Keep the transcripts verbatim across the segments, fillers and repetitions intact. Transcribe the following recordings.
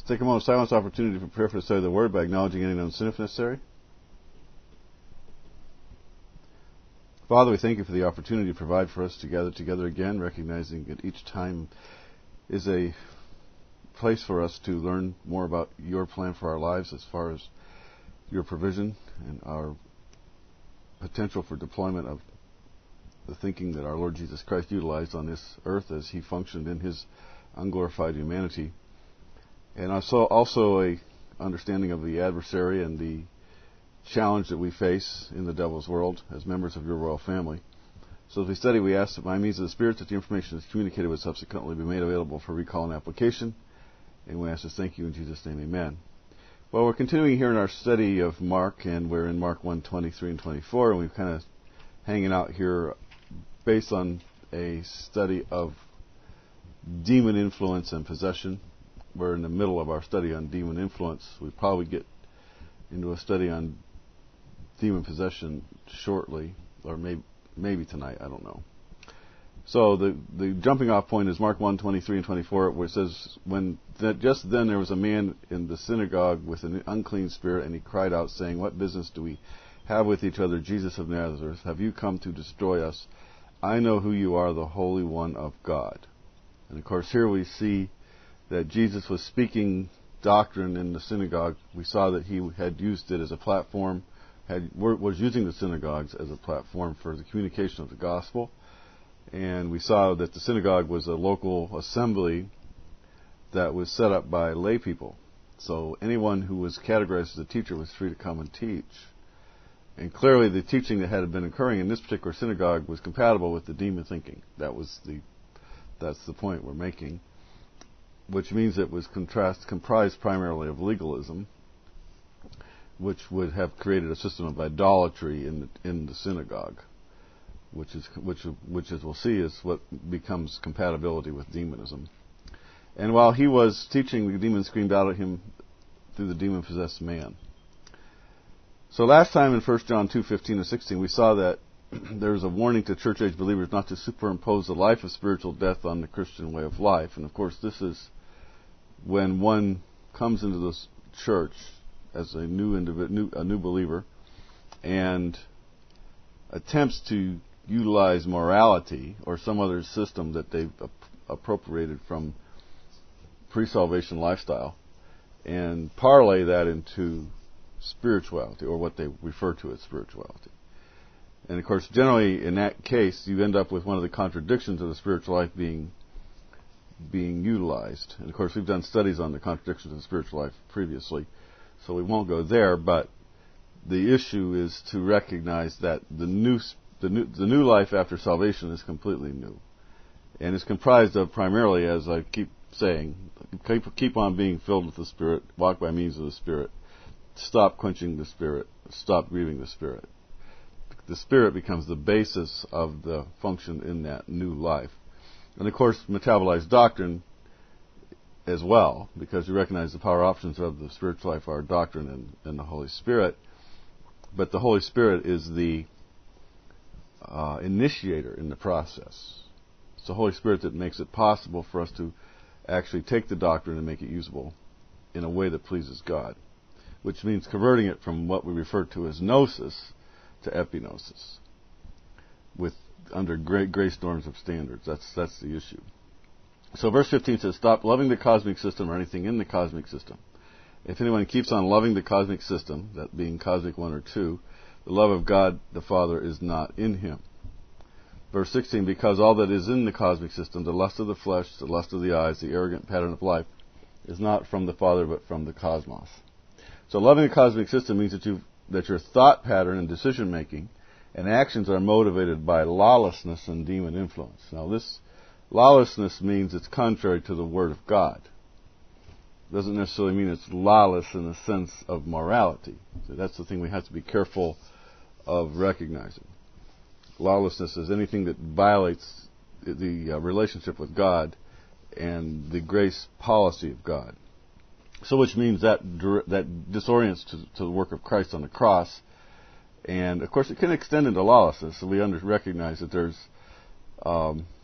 take a moment of silence opportunity to prepare for the study of the Word by acknowledging any known sin if necessary. Father, we thank you for the opportunity to provide for us to gather together again, recognizing that each time is a place for us to learn more about your plan for our lives as far as your provision and our potential for deployment of the thinking that our Lord Jesus Christ utilized on this earth as he functioned in his unglorified humanity. And also, also a understanding of the adversary and the challenge that we face in the devil's world as members of your royal family. So as we study, we ask that by means of the Spirit that the information that's communicated would subsequently be made available for recall and application. And we ask this, thank you in Jesus' name, amen. Well, we're continuing here in our study of Mark, and we're in Mark one, twenty-three and twenty-four, and we've kind of hanging out here based on a study of demon influence and possession. We're in the middle of our study on demon influence. We probably get into a study on demon possession shortly, or maybe maybe tonight, I don't know. So the the jumping off point is Mark one, twenty-three and twenty-four, where it says, when that just then there was a man in the synagogue with an unclean spirit, and he cried out, saying, what business do we have with each other, Jesus of Nazareth? Have you come to destroy us? I know who you are, the Holy One of God. And of course here we see that Jesus was speaking doctrine in the synagogue. We saw that he had used it as a platform, had was using the synagogues as a platform for the communication of the gospel. And we saw that the synagogue was a local assembly that was set up by lay people. So anyone who was categorized as a teacher was free to come and teach. And clearly the teaching that had been occurring in this particular synagogue was compatible with the demon thinking. That was the that's the point we're making, which means it was contrast, comprised primarily of legalism, which would have created a system of idolatry in the, in the synagogue, which is which which as we'll see is what becomes compatibility with demonism. And while he was teaching, the demon screamed out at him through the demon-possessed man. So last time in First John two, fifteen and sixteen, we saw that there is a warning to church-age believers not to superimpose the life of spiritual death on the Christian way of life. And of course, this is when one comes into this church as a new, individ- new a new believer and attempts to utilize morality or some other system that they've ap- appropriated from pre-salvation lifestyle and parlay that into spirituality, or what they refer to as spirituality. And of course, generally in that case, you end up with one of the contradictions of the spiritual life being being utilized. And of course, we've done studies on the contradictions of the spiritual life previously, so we won't go there. But the issue is to recognize that the new the new the new life after salvation is completely new, and is comprised of primarily, as I keep saying, keep, keep on being filled with the Spirit, walk by means of the Spirit, stop quenching the Spirit, stop grieving the Spirit. The Spirit becomes the basis of the function in that new life. And of course, metabolized doctrine as well, because you recognize the power options of the spiritual life are doctrine and, and the Holy Spirit. But the Holy Spirit is the uh, initiator in the process. It's the Holy Spirit that makes it possible for us to actually take the doctrine and make it usable in a way that pleases God, which means converting it from what we refer to as gnosis to epignosis, with under great grace norms of standards. That's that's the issue. So verse fifteen says, stop loving the cosmic system or anything in the cosmic system. If anyone keeps on loving the cosmic system, that being cosmic one or two, the love of God the Father is not in him. Verse sixteen, because all that is in the cosmic system, the lust of the flesh, the lust of the eyes, the arrogant pattern of life, is not from the Father but from the cosmos. So loving the cosmic system means that you that your thought pattern and decision making and actions are motivated by lawlessness and demon influence. Now this lawlessness means it's contrary to the Word of God. It doesn't necessarily mean it's lawless in the sense of morality. So that's the thing we have to be careful of recognizing. Lawlessness is anything that violates the uh, relationship with God and the grace policy of God. So which means that that disorients to, to the work of Christ on the cross. And, of course, it can extend into lawlessness. So we under, recognize that there's um,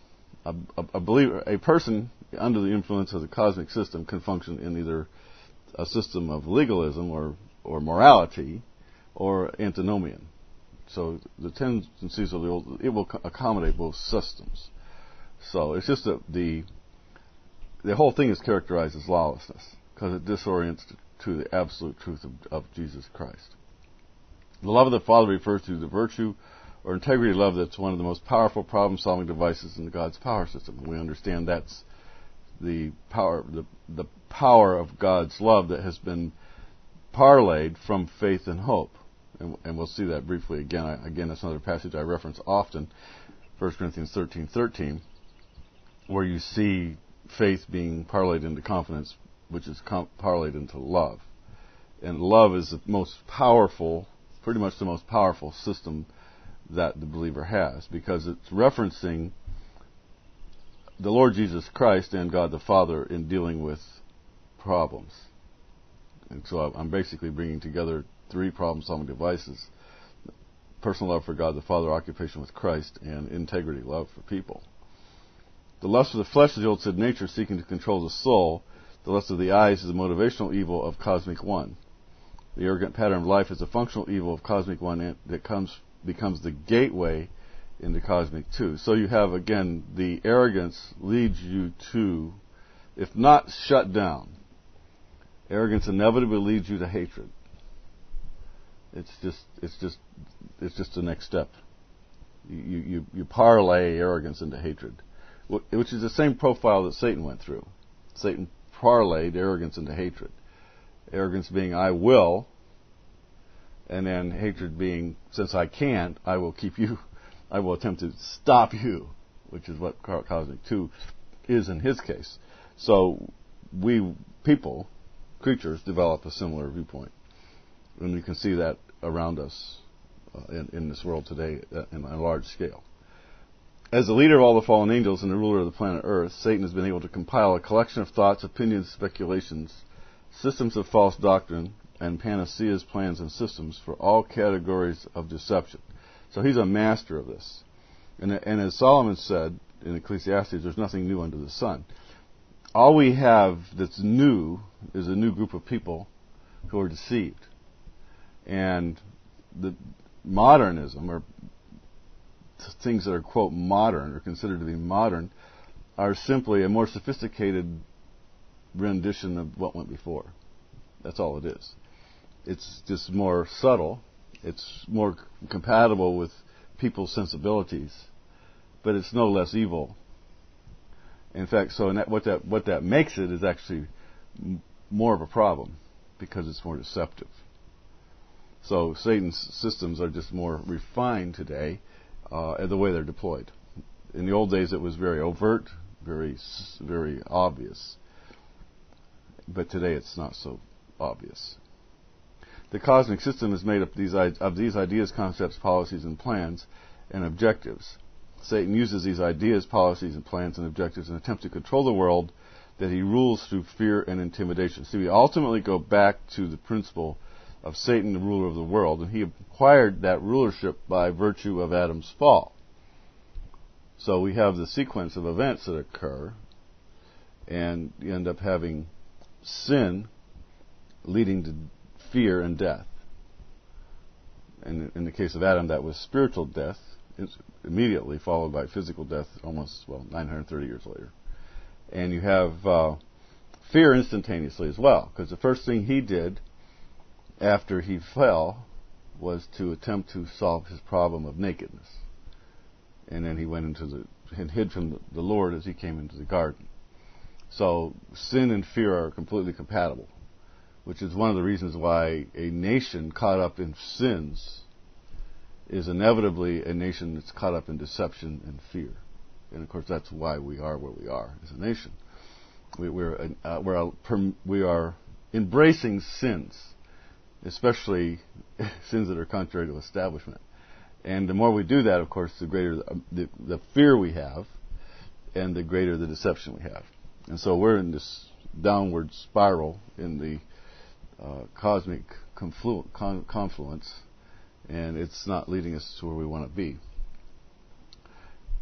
a, a, a believer, a person under the influence of the cosmic system can function in either a system of legalism or, or morality or antinomian. So the tendencies of the old, it will accommodate both systems. So it's just that the the whole thing is characterized as lawlessness because it disorients to the absolute truth of, of Jesus Christ. The love of the Father refers to the virtue or integrity of love that's one of the most powerful problem-solving devices in God's power system. And we understand that's the power, the, the power of God's love that has been parlayed from faith and hope. And, and we'll see that briefly again. I, again, that's another passage I reference often, First Corinthians thirteen thirteen, where you see faith being parlayed into confidence, which is com- parlayed into love. And love is the most powerful, pretty much the most powerful system that the believer has, because it's referencing the Lord Jesus Christ and God the Father in dealing with problems. And so I'm basically bringing together three problem-solving devices: personal love for God the Father, occupation with Christ, and integrity, love for people. The lust of the flesh is the old sin nature seeking to control the soul. The lust of the eyes is the motivational evil of cosmic one. The arrogant pattern of life is the functional evil of cosmic one that comes becomes the gateway into cosmic two. So you have, again, the arrogance leads you to, if not shut down, arrogance inevitably leads you to hatred. It's just, it's just, it's just the next step. You, you, you parlay arrogance into hatred, which is the same profile that Satan went through. Satan parlayed arrogance into hatred. Arrogance being, I will, and then hatred being, since I can't, I will keep you, I will attempt to stop you, which is what Cosmic two is in his case. So we, people, creatures, develop a similar viewpoint. And you can see that around us uh, in, in this world today uh, in a large scale. As the leader of all the fallen angels and the ruler of the planet Earth, Satan has been able to compile a collection of thoughts, opinions, speculations, systems of false doctrine, and panaceas, plans, and systems for all categories of deception. So he's a master of this. And, and as Solomon said in Ecclesiastes, there's nothing new under the sun. All we have that's new is a new group of people who are deceived. And the modernism, or things that are, quote, modern, or considered to be modern, are simply a more sophisticated rendition of what went before. That's all it is. It's just more subtle. It's more compatible with people's sensibilities, but it's no less evil. In fact, so in that, what that what that makes it is actually m- more of a problem because it's more deceptive. So Satan's systems are just more refined today, uh, the way they're deployed. In the old days, it was very overt, very very obvious, but today it's not so obvious. The cosmic system is made up of these, of these ideas, concepts, policies, and plans, and objectives. Satan uses these ideas, policies, and plans and objectives in an attempt to control the world that he rules through fear and intimidation. See, we ultimately go back to the principle of Satan, the ruler of the world, and he acquired that rulership by virtue of Adam's fall. So we have the sequence of events that occur, and you end up having sin leading to fear and death. And in the case of Adam, that was spiritual death, immediately followed by physical death almost, well, nine hundred thirty years later. And you have uh, fear instantaneously as well, because the first thing he did after he fell was to attempt to solve his problem of nakedness. And then he went into the, and hid from the Lord as he came into the garden. So sin and fear are completely compatible, which is one of the reasons why a nation caught up in sins is inevitably a nation that's caught up in deception and fear. And of course, that's why we are where we are as a nation. We, we're, uh, we're a, we are embracing sins, especially sins that are contrary to establishment. And the more we do that, of course, the greater the, the, the fear we have, and the greater the deception we have. And so we're in this downward spiral in the Uh, cosmic conflu- con- confluence, and it's not leading us to where we want to be.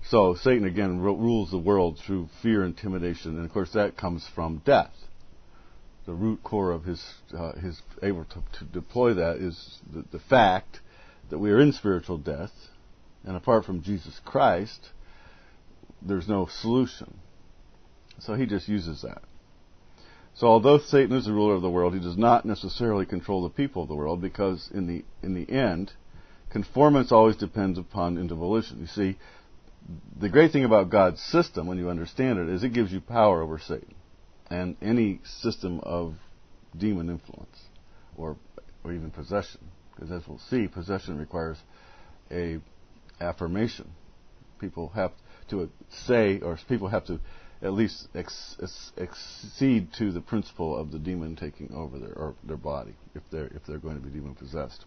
So Satan, again, ru- rules the world through fear, intimidation, and of course that comes from death. The root core of his uh, his able to, to deploy that is the, the fact that we are in spiritual death, and apart from Jesus Christ, there's no solution. So he just uses that. So although Satan is the ruler of the world, he does not necessarily control the people of the world, because in the in the end, conformance always depends upon individualism. You see, the great thing about God's system, when you understand it, is it gives you power over Satan and any system of demon influence or or even possession. Because as we'll see, possession requires a affirmation. People have to say, or people have to at least ex, ex, accede to the principle of the demon taking over their or their body if they're if they're going to be demon possessed.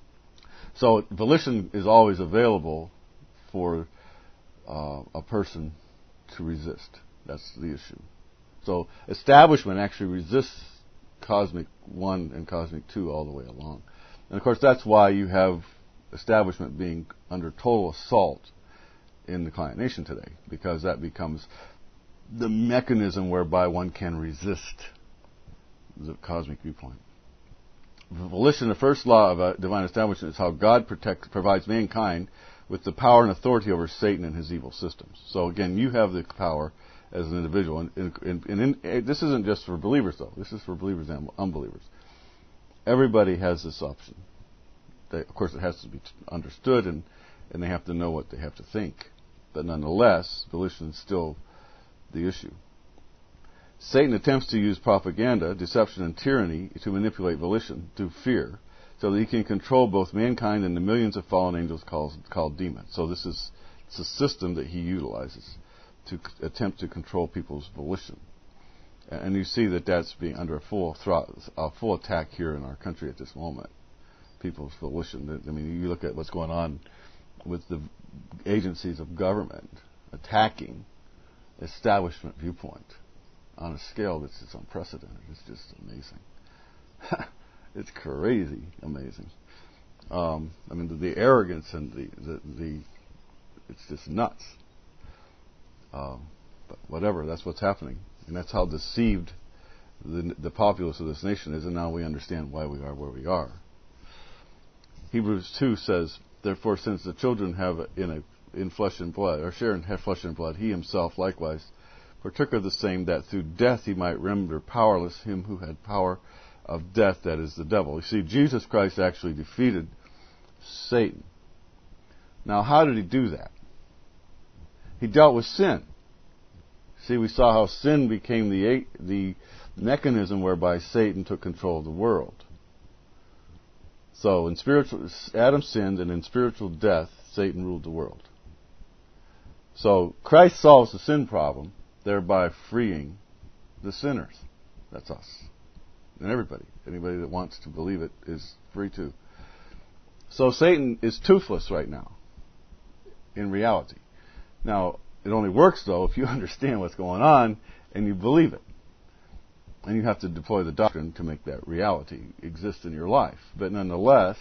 So volition is always available for uh, a person to resist. That's the issue. So establishment actually resists cosmic one and cosmic two all the way along. And of course that's why you have establishment being under total assault in the client nation today, because that becomes the mechanism whereby one can resist the cosmic viewpoint. Volition, the first law of a divine establishment, is how God protects, provides mankind with the power and authority over Satan and his evil systems. So again, you have the power as an individual, and, and, and in, this isn't just for believers, though. This is for believers and unbelievers. Everybody has this option. They, of course, it has to be understood, and, and they have to know what they have to think. But nonetheless, volition is still the issue. Satan attempts to use propaganda, deception, and tyranny to manipulate volition through fear, so that he can control both mankind and the millions of fallen angels called, called demons. So this is it's a system that he utilizes to c- attempt to control people's volition. And you see that that's being under a full thro- a full attack here in our country at this moment. People's volition. I mean, you look at what's going on with the agencies of government attacking establishment viewpoint on a scale that's just unprecedented. It's just amazing. It's crazy amazing. Um, I mean, the, the arrogance and the, the, the it's just nuts. Um, but whatever, that's what's happening. And that's how deceived the, the populace of this nation is, and now we understand why we are where we are. Hebrews two says, therefore, since the children have in a in flesh and blood, or share in flesh and blood, he himself likewise partook of the same, that through death he might render powerless him who had power of death, that is the devil. You see, Jesus Christ actually defeated Satan. Now, how did he do that? He dealt with sin. See, we saw how sin became the the mechanism whereby Satan took control of the world. So, in spiritual, Adam sinned, and in spiritual death, Satan ruled the world. So, Christ solves the sin problem, thereby freeing the sinners. That's us. And everybody. Anybody that wants to believe it is free to. So, Satan is toothless right now, in reality. Now, it only works, though, if you understand what's going on and you believe it. And you have to deploy the doctrine to make that reality exist in your life. But nonetheless,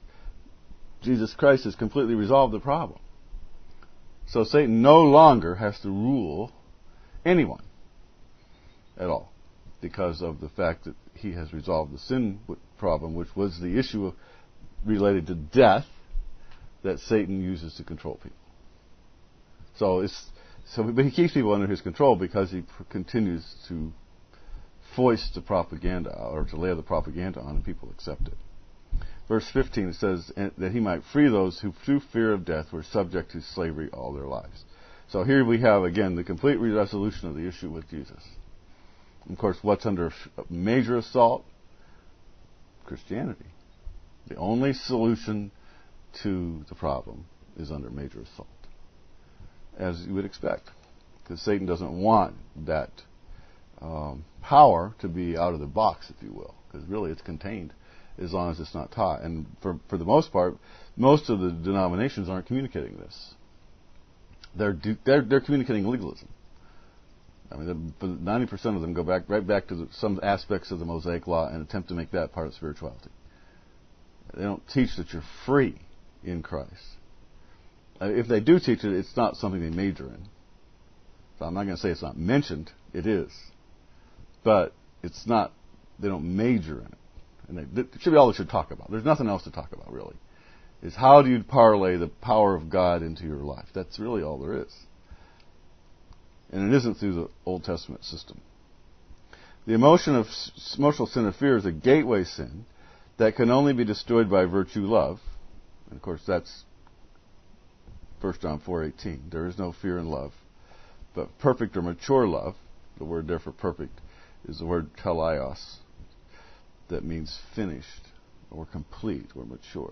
Jesus Christ has completely resolved the problem. So Satan no longer has to rule anyone at all, because of the fact that he has resolved the sin problem, which was the issue of, related to death, that Satan uses to control people. So it's so, but he keeps people under his control because he pr- continues to foist the propaganda, or to lay the propaganda on, and people accept it. Verse fifteen, it says that he might free those who through fear of death were subject to slavery all their lives. So here we have again the complete resolution of the issue with Jesus. Of course, what's under major assault? Christianity. The only solution to the problem is under major assault, as you would expect, because Satan doesn't want that um, power to be out of the box, if you will, because really it's contained as long as it's not taught. And for for the most part, most of the denominations aren't communicating this. They're they're they're communicating legalism. I mean, ninety percent of them go back right back to the, some aspects of the Mosaic Law and attempt to make that part of spirituality. They don't teach that you're free in Christ. Uh, if they do teach it, it's not something they major in. So I'm not going to say it's not mentioned. It is. But it's not, they don't major in it. And they, it should be all they should talk about. There's nothing else to talk about, really. Is how do you parlay the power of God into your life? That's really all there is. And it isn't through the Old Testament system. The emotion of emotional sin of fear is a gateway sin that can only be destroyed by virtue love. And of course, that's First John four eighteen. There is no fear in love, but perfect or mature love, the word there for perfect is the word teleios, that means finished or complete or mature.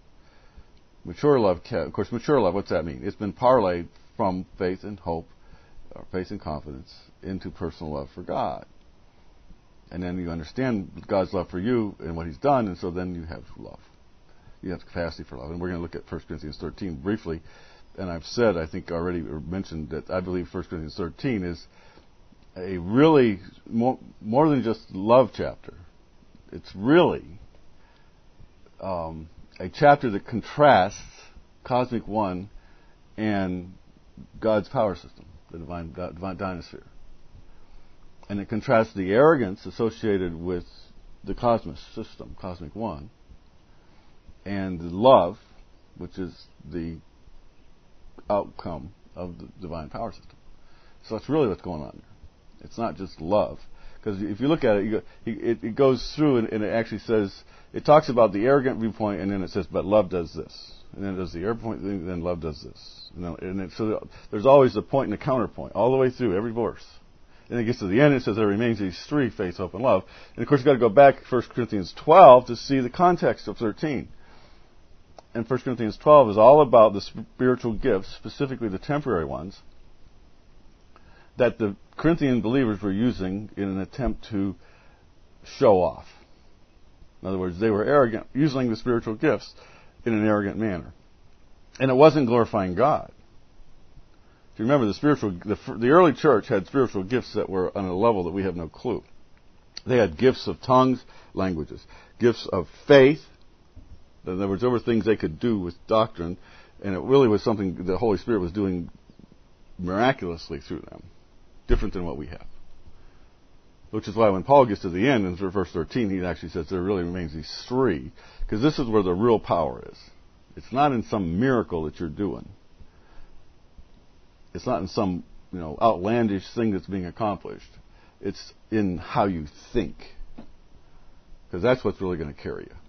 Mature love, of course, mature love, what's that mean? It's been parlayed from faith and hope, or faith and confidence, into personal love for God. And then you understand God's love for you and what He's done, and so then you have love. You have capacity for love. And we're going to look at First Corinthians thirteen briefly. And I've said, I think already, or mentioned that I believe First Corinthians thirteen is a really, more, more than just love chapter. It's really um, a chapter that contrasts Cosmic One and God's power system, the divine, divine dynasphere. And it contrasts the arrogance associated with the cosmic system, Cosmic One, and the love, which is the outcome of the divine power system. So that's really what's going on there. It's not just love. Because if you look at it, you go, it, it goes through and, and it actually says, it talks about the arrogant viewpoint, and then it says, but love does this. And then it does the arrogant point, and then love does this. You know, and it, so there's always a point and a counterpoint, all the way through every verse. And it gets to the end, it says there remains these three, faith, hope, and love. And of course, you've got to go back to First Corinthians twelve to see the context of thirteen. And First Corinthians twelve is all about the spiritual gifts, specifically the temporary ones, that the Corinthian believers were using in an attempt to show off. In other words, they were arrogant, using the spiritual gifts in an arrogant manner. And it wasn't glorifying God. If you remember, the spiritual, the, the early church had spiritual gifts that were on a level that we have no clue. They had gifts of tongues, languages, gifts of faith. In other words, there were things they could do with doctrine, and it really was something the Holy Spirit was doing miraculously through them, different than what we have. Which is why when Paul gets to the end in verse thirteen, he actually says there really remains these three, because this is where the real power is. It's not in some miracle that you're doing. It's not in some, you know, outlandish thing that's being accomplished. It's in how you think, because that's what's really going to carry you.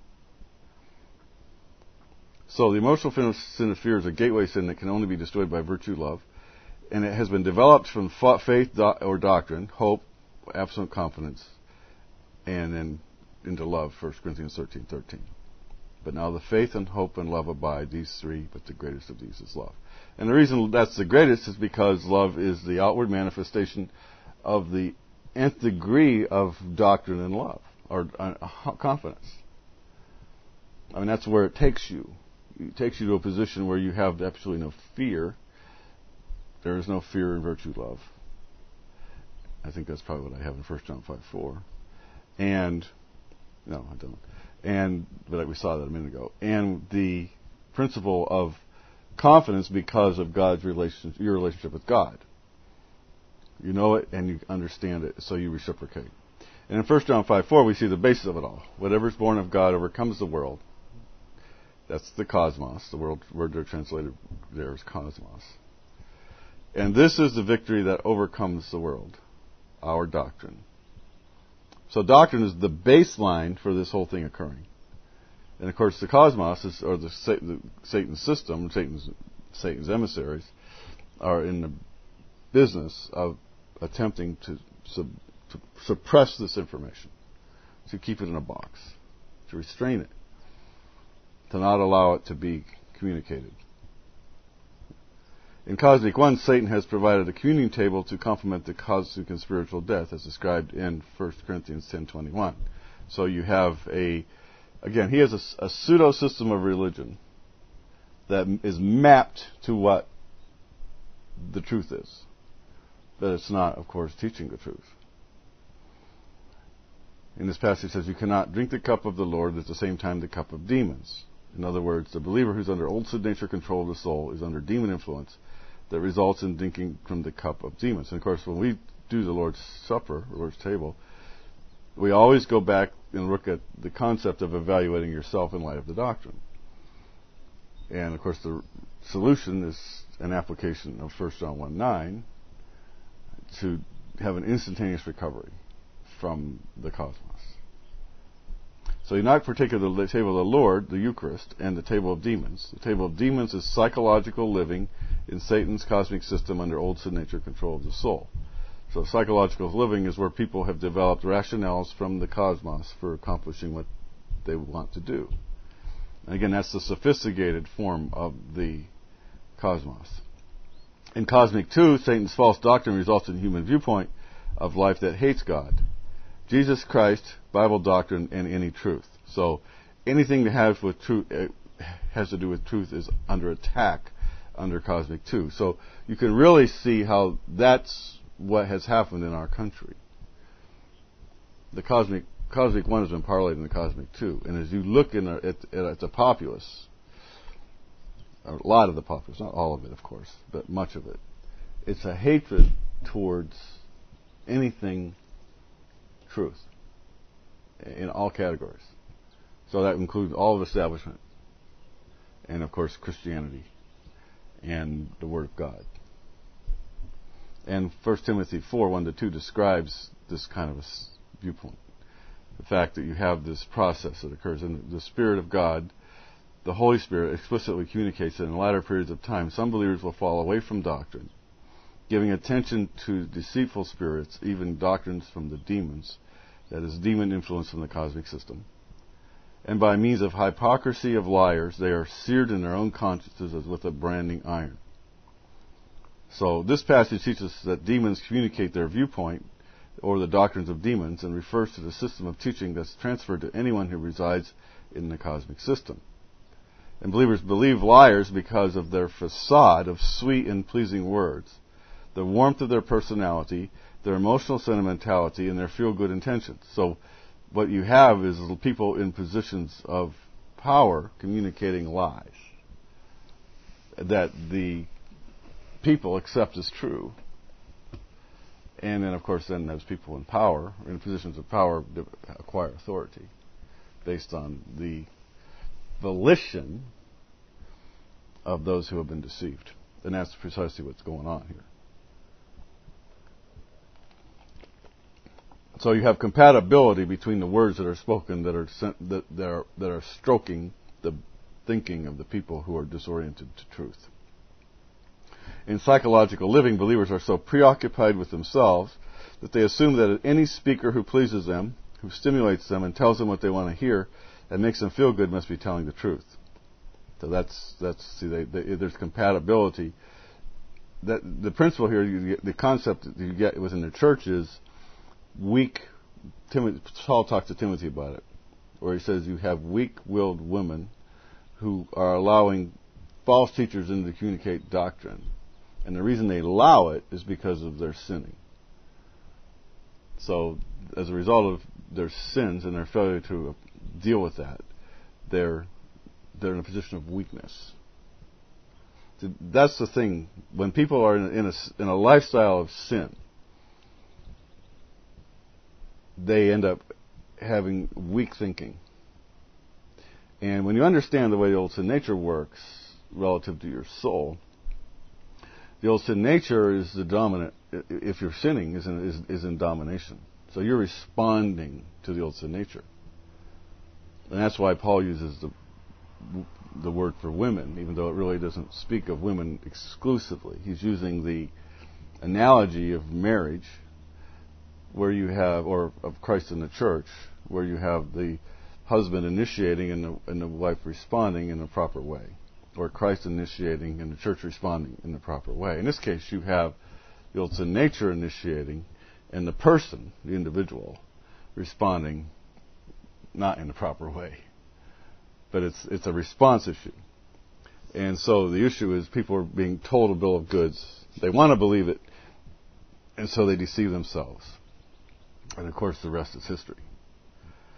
So the emotional sin of fear is a gateway sin that can only be destroyed by virtue love, and it has been developed from faith or doctrine, hope, absolute confidence, and then into love, First Corinthians thirteen thirteen. But now the faith and hope and love abide, these three, but the greatest of these is love. And the reason that's the greatest is because love is the outward manifestation of the nth degree of doctrine and love, or uh, confidence. I mean, that's where it takes you. It takes you to a position where you have absolutely no fear. There is no fear in virtue love. I think that's probably what I have in First John five four. And, no, I don't. And, but we saw that a minute ago. And the principle of confidence because of God's relation, your relationship with God. You know it and you understand it, so you reciprocate. And in First John five four, we see the basis of it all. Whatever is born of God overcomes the world. That's the cosmos. The world word they're translated there is cosmos. And this is the victory that overcomes the world, our doctrine. So doctrine is the baseline for this whole thing occurring. And of course the cosmos, is, or the, the Satan's system, Satan's, Satan's emissaries, are in the business of attempting to, sub, to suppress this information, to keep it in a box, to restrain it, to not allow it to be communicated. In Cosmic One, Satan has provided a communion table to complement the cosmic and spiritual death, as described in First Corinthians ten twenty-one. So you have a, again, he has a, a pseudo system of religion that is mapped to what the truth is, but it's not, of course, teaching the truth. In this passage, it says, "You cannot drink the cup of the Lord at the same time the cup of demons." In other words, the believer who's under old sin nature control of the soul is under demon influence that results in drinking from the cup of demons. And of course, when we do the Lord's Supper, the Lord's table, we always go back and look at the concept of evaluating yourself in light of the doctrine. And of course, the solution is an application of First John one nine to have an instantaneous recovery from the cosmos. So you not partake of the table of the Lord, the Eucharist, and the table of demons. The table of demons is psychological living in Satan's cosmic system under old sin nature control of the soul. So psychological living is where people have developed rationales from the cosmos for accomplishing what they want to do. And again, that's the sophisticated form of the cosmos. In Cosmic two, Satan's false doctrine results in a human viewpoint of life that hates God, Jesus Christ, Bible doctrine, and any truth. So anything that has with truth has to do with truth is under attack under Cosmic two. So you can really see how that's what has happened in our country. The Cosmic Cosmic one has been parlayed in the Cosmic two, and as you look in a, at, at the populace, a lot of the populace, not all of it, of course, but much of it, it's a hatred towards anything truth in all categories. So that includes all of establishment, and of course Christianity and the Word of God. And First Timothy four one to two describes this kind of a viewpoint. The fact that you have this process that occurs, and the Spirit of God, the Holy Spirit, explicitly communicates that in latter periods of time, some believers will fall away from doctrine, giving attention to deceitful spirits, even doctrines from the demons, that is, demon influence from the cosmic system. And by means of hypocrisy of liars, they are seared in their own consciences as with a branding iron. So this passage teaches us that demons communicate their viewpoint or the doctrines of demons, and refers to the system of teaching that's transferred to anyone who resides in the cosmic system. And believers believe liars because of their facade of sweet and pleasing words, the warmth of their personality, their emotional sentimentality, and their feel-good intentions. So what you have is people in positions of power communicating lies that the people accept as true. And then, of course, then there's people in power, in positions of power, that acquire authority based on the volition of those who have been deceived. And that's precisely what's going on here. So you have compatibility between the words that are spoken that are sent, that, that are that are stroking the thinking of the people who are disoriented to truth. In psychological living, believers are so preoccupied with themselves that they assume that any speaker who pleases them, who stimulates them and tells them what they want to hear and makes them feel good, must be telling the truth. So that's that's see, they, they, there's compatibility. That the principle here, you get, the concept that you get within the church is weak. Timothy, Paul talks to Timothy about it, where he says you have weak-willed women who are allowing false teachers in to communicate doctrine. And the reason they allow it is because of their sinning. So, as a result of their sins and their failure to deal with that, they're they're in a position of weakness. That's the thing. When people are in, in a in a lifestyle of sin, they end up having weak thinking. And when you understand the way the old sin nature works relative to your soul, the old sin nature is the dominant. If you're sinning, is in, is, is in domination. So you're responding to the old sin nature, and that's why Paul uses the the word for women, even though it really doesn't speak of women exclusively. He's using the analogy of marriage, where you have, or of Christ in the church, where you have the husband initiating and the, and the wife responding in the proper way. Or Christ initiating and the church responding in the proper way. In this case, you have the old sin nature initiating and the person, the individual, responding not in the proper way. But it's it's a response issue. And so the issue is people are being told a bill of goods. They want to believe it, and so they deceive themselves. And of course, the rest is history.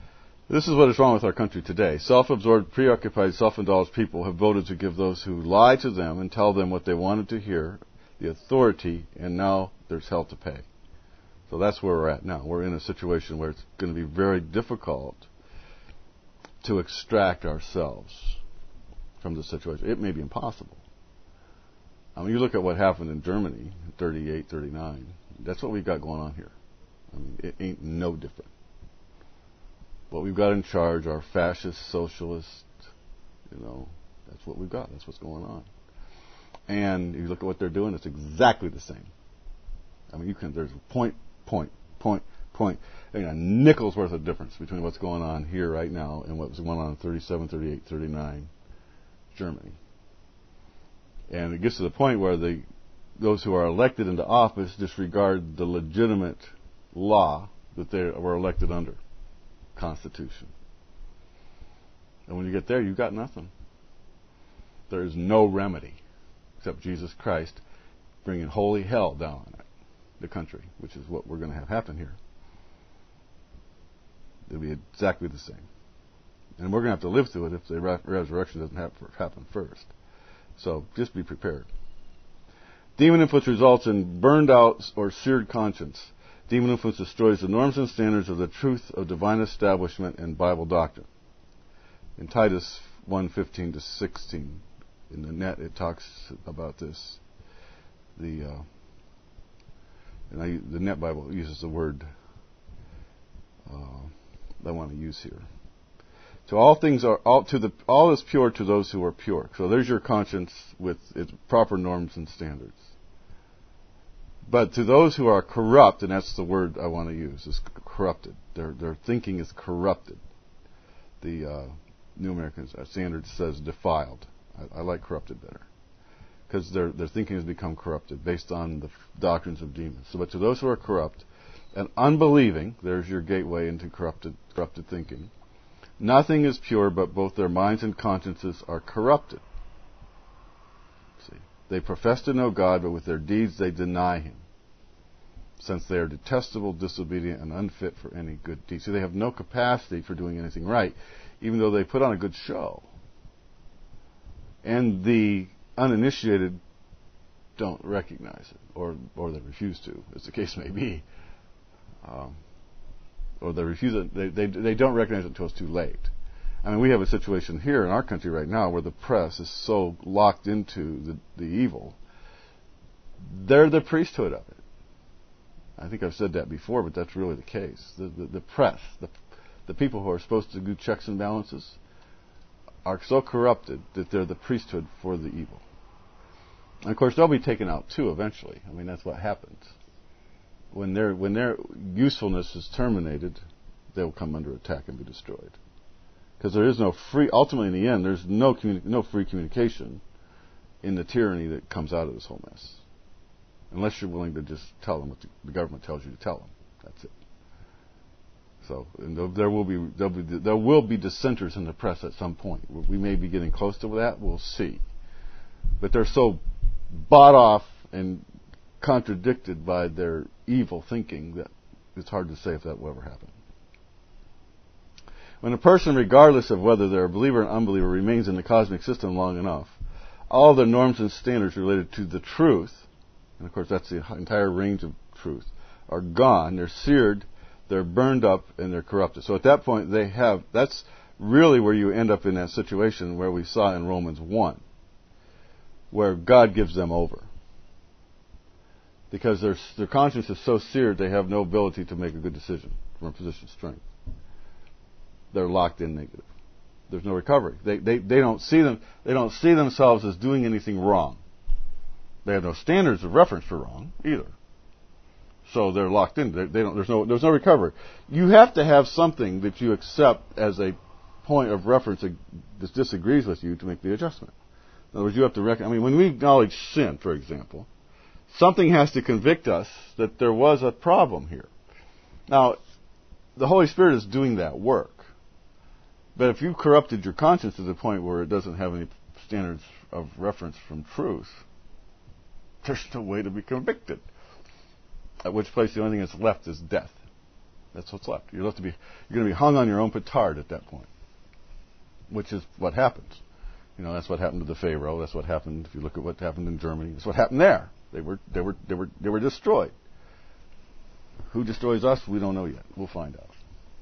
This is what is wrong with our country today. Self-absorbed, preoccupied, self-indulged people have voted to give those who lie to them and tell them what they wanted to hear the authority, and now there's hell to pay. So that's where we're at now. We're in a situation where it's going to be very difficult to extract ourselves from the situation. It may be impossible. I mean, you look at what happened in Germany, thirty-eight, thirty-nine. That's what we've got going on here. I mean, it ain't no different. What we've got in charge are fascist, socialist, you know, that's what we've got. That's what's going on. And you look at what they're doing, it's exactly the same. I mean, you can, there's point, point, point, point. I mean, a nickel's worth of difference between what's going on here right now and what was going on in thirty-seven, thirty-eight, thirty-nine, Germany. And it gets to the point where the those who are elected into office disregard the legitimate law that they were elected under. Constitution. And when you get there, you've got nothing. There is no remedy except Jesus Christ bringing holy hell down on it, the country, which is what we're going to have happen here. It'll be exactly the same. And we're going to have to live through it if the re- resurrection doesn't have, happen first. So just be prepared. Demon influence results in burned out or seared conscience. Demon influence destroys the norms and standards of the truth of divine establishment and Bible doctrine. In Titus one fifteen to sixteen, in the net, it talks about this. The uh, and I, the Net Bible uses the word uh, I want to use here. So all things are all to the all is pure to those who are pure. So there's your conscience with its proper norms and standards. But to those who are corrupt, and that's the word I want to use, is corrupted. Their their thinking is corrupted. The uh, New American Standard says defiled. I, I like corrupted better, because their their thinking has become corrupted based on the f- doctrines of demons. So, but to those who are corrupt and unbelieving, there's your gateway into corrupted corrupted thinking. Nothing is pure, but both their minds and consciences are corrupted. See, they profess to know God, but with their deeds they deny Him, since they are detestable, disobedient, and unfit for any good deed. So they have no capacity for doing anything right, even though they put on a good show. And the uninitiated don't recognize it, or or they refuse to, as the case may be. Um, or they refuse it, they, they they don't recognize it until it's too late. I mean, we have a situation here in our country right now where the press is so locked into the, the evil. They're the priesthood of it. I think I've said that before, but that's really the case. The, the, the press, the, the people who are supposed to do checks and balances, are so corrupted that they're the priesthood for the evil. And of course, they'll be taken out too eventually. I mean, that's what happens. When their when their usefulness is terminated, they'll come under attack and be destroyed. Because there is no free. Ultimately, in the end, there's no communi- no free communication in the tyranny that comes out of this whole mess. Unless you're willing to just tell them what the, the government tells you to tell them. That's it. So and there will be, be there will be dissenters in the press at some point. We may be getting close to that. We'll see. But they're so bought off and contradicted by their evil thinking that it's hard to say if that will ever happen. When a person, regardless of whether they're a believer or unbeliever, remains in the cosmic system long enough, all the norms and standards related to the truth, and of course that's the entire range of truth, are gone. They're seared, they're burned up, and they're corrupted. So at that point, they have, that's really where you end up in that situation where we saw in Romans one, where God gives them over. Because their, their conscience is so seared, they have no ability to make a good decision from a position of strength. They're locked in negative. There's no recovery. They, they, they don't see them, they don't see themselves as doing anything wrong. They have no standards of reference for wrong either. So they're locked in. They, they don't, there's no, there's no recovery. You have to have something that you accept as a point of reference that disagrees with you to make the adjustment. In other words, you have to reckon. I mean, when we acknowledge sin, for example, something has to convict us that there was a problem here. Now, the Holy Spirit is doing that work. But if you've corrupted your conscience to the point where it doesn't have any standards of reference from truth, there's no way to be convicted. At which place the only thing that's left is death. That's what's left. You're left to be. You're going to be hung on your own petard at that point, which is what happens. You know, that's what happened to the Pharaoh. That's what happened. If you look at what happened in Germany, that's what happened there. They were, they were, they were, they were destroyed. Who destroys us? We don't know yet. We'll find out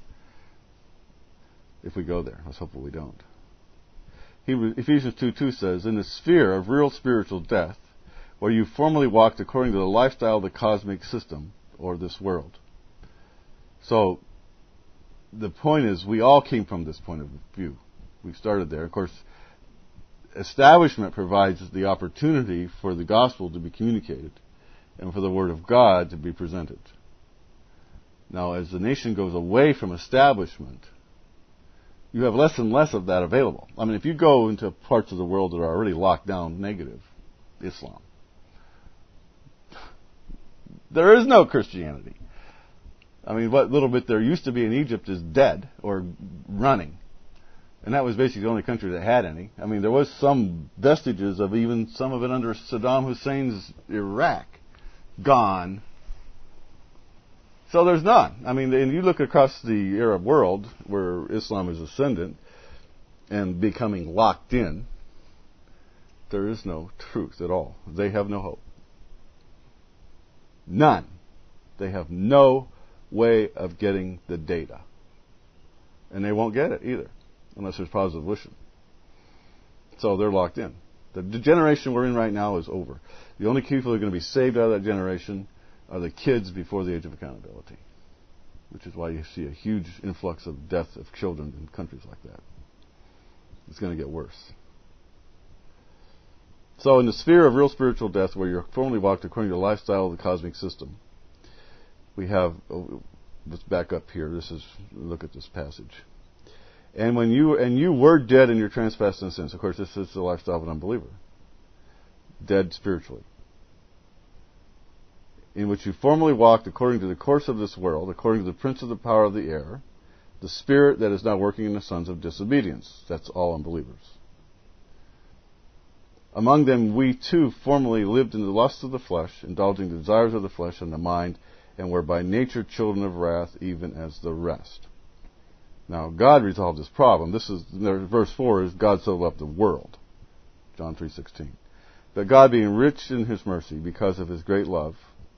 if we go there. Let's hope we don't. He, Ephesians two two says, "In the sphere of real spiritual death, where you formerly walked according to the lifestyle of the cosmic system or this world." So, the point is, we all came from this point of view. We started there. Of course, establishment provides the opportunity for the gospel to be communicated and for the word of God to be presented. Now, as the nation goes away from establishment, you have less and less of that available. I mean, if you go into parts of the world that are already locked down negative, Islam, there is no Christianity. I mean, what little bit there used to be in Egypt is dead or running. And that was basically the only country that had any. I mean, there was some vestiges of even some of it under Saddam Hussein's Iraq. Gone. So there's none. I mean, and you look across the Arab world where Islam is ascendant and becoming locked in, there is no truth at all. They have no hope. None. They have no way of getting the data. And they won't get it either, unless there's positive volition. So they're locked in. The generation we're in right now is over. The only people who are going to be saved out of that generation are the kids before the age of accountability, which is why you see a huge influx of death of children in countries like that. It's going to get worse. So in the sphere of real spiritual death, where you're formerly walked according to the lifestyle of the cosmic system, we have, oh, let's back up here. This is, look at this passage. And when you and you were dead in your trespasses and sins. Of course, this is the lifestyle of an unbeliever. Dead spiritually. In which you formerly walked according to the course of this world, according to the prince of the power of the air, the spirit that is now working in the sons of disobedience. That's all unbelievers. Among them we too formerly lived in the lusts of the flesh, indulging the desires of the flesh and the mind, and were by nature children of wrath, even as the rest. Now, God resolved this problem. This is, verse four is, God so loved the world. John three sixteen. That God, being rich in His mercy, because of His great love,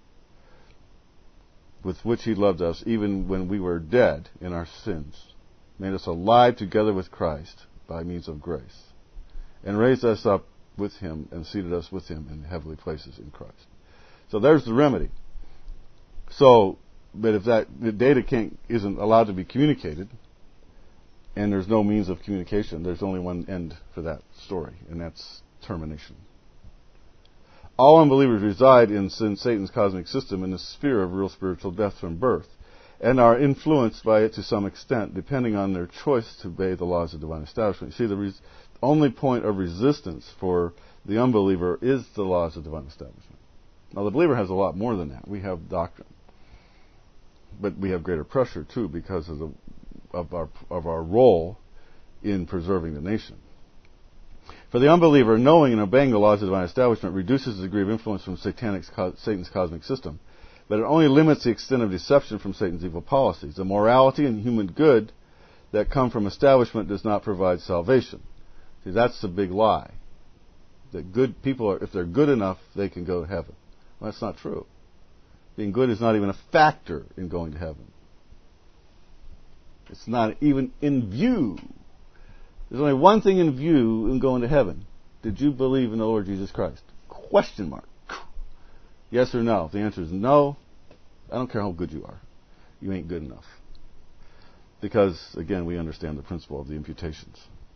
with which He loved us, even when we were dead in our sins, made us alive together with Christ by means of grace, and raised us up with Him and seated us with Him in heavenly places in Christ. So there's the remedy. So, but if that the data can't isn't allowed to be communicated, and there's no means of communication, there's only one end for that story, and that's termination. All unbelievers reside in Satan's cosmic system in the sphere of real spiritual death from birth, and are influenced by it to some extent, depending on their choice to obey the laws of divine establishment. You see, the res- only point of resistance for the unbeliever is the laws of divine establishment. Now, the believer has a lot more than that. We have doctrine. But we have greater pressure, too, because of the of our of our role in preserving the nation. For the unbeliever, knowing and obeying the laws of divine establishment reduces the degree of influence from Satan's, Satan's cosmic system, but it only limits the extent of deception from Satan's evil policies. The morality and human good that come from establishment does not provide salvation. See, that's the big lie. That good people, are, if they're good enough, they can go to heaven. Well, that's not true. Being good is not even a factor in going to heaven. It's not even in view. There's only one thing in view in going to heaven. Did you believe in the Lord Jesus Christ? Question mark. Yes or no? If the answer is no, I don't care how good you are. You ain't good enough. Because, again, we understand the principle of the imputations.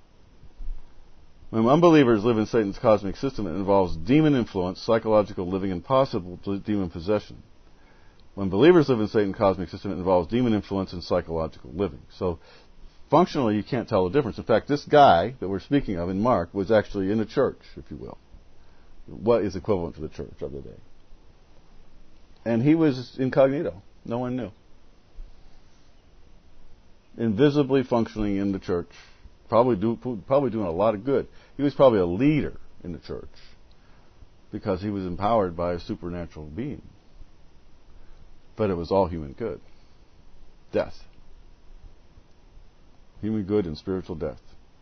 When unbelievers live in Satan's cosmic system, it involves demon influence, psychological living, and possible demon possession. When believers live in Satan's cosmic system, it involves demon influence and psychological living. So, functionally, you can't tell the difference. In fact, this guy that we're speaking of in Mark was actually in a church, if you will. What is equivalent to the church of the day? And he was incognito. No one knew. Invisibly functioning in the church. Probably, do, probably doing a lot of good. He was probably a leader in the church because he was empowered by a supernatural being. But it was all human good. death. Human good and spiritual death,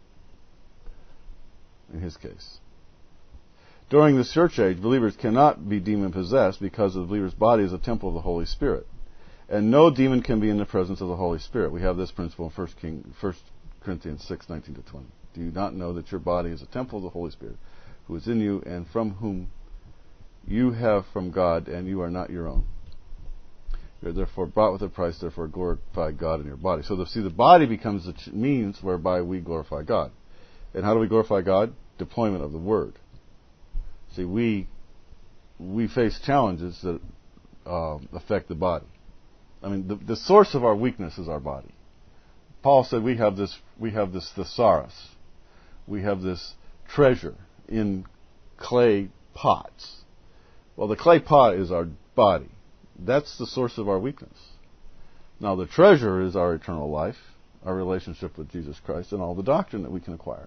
in his case. During the church age, believers cannot be demon-possessed because the believer's body is a temple of the Holy Spirit. And no demon can be in the presence of the Holy Spirit. We have this principle in First King, First Corinthians six, nineteen to twenty. Do you not know that your body is a temple of the Holy Spirit, who is in you, and from whom you have from God, and you are not your own? You are therefore bought with a price, therefore glorify God in your body. So the, see, the body becomes the means whereby we glorify God. And how do we glorify God? Deployment of the Word. See, we we face challenges that uh, affect the body. I mean, the, the source of our weakness is our body. Paul said we have this we have this thesaurus. We have this treasure in clay pots. Well, the clay pot is our body. That's the source of our weakness. Now, the treasure is our eternal life, our relationship with Jesus Christ, and all the doctrine that we can acquire.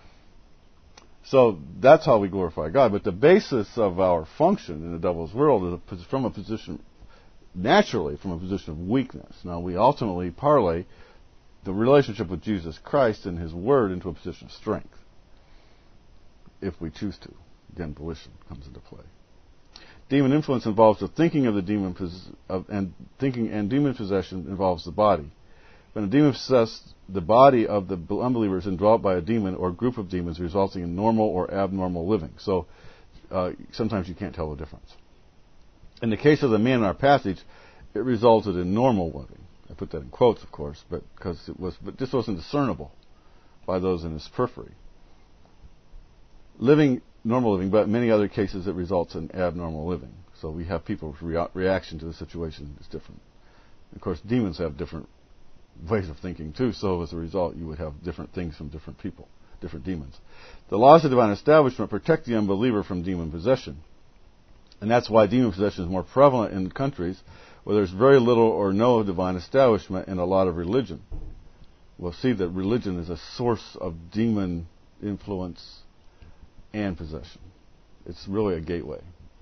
So that's how we glorify God. But the basis of our function in the devil's world is from a position, naturally, from a position of weakness. Now, we ultimately parlay the relationship with Jesus Christ and His Word into a position of strength, if we choose to. Again, volition comes into play. Demon influence involves the thinking of the demon, pos- of, and thinking and demon possession involves the body. When a demon possesses the body of the unbeliever is indwelt by a demon or group of demons, resulting in normal or abnormal living. So uh, sometimes you can't tell the difference. In the case of the man in our passage, it resulted in normal living. I put that in quotes, of course, but because it was, but this wasn't discernible by those in his periphery. Living normal living, but in many other cases it results in abnormal living. So we have people's rea- reaction to the situation is different. Of course, demons have different ways of thinking too, so as a result you would have different things from different people, different demons. The laws of divine establishment protect the unbeliever from demon possession. And that's why demon possession is more prevalent in countries where there's very little or no divine establishment and a lot of religion. We'll see that religion is a source of demon influence and possession. It's really a gateway.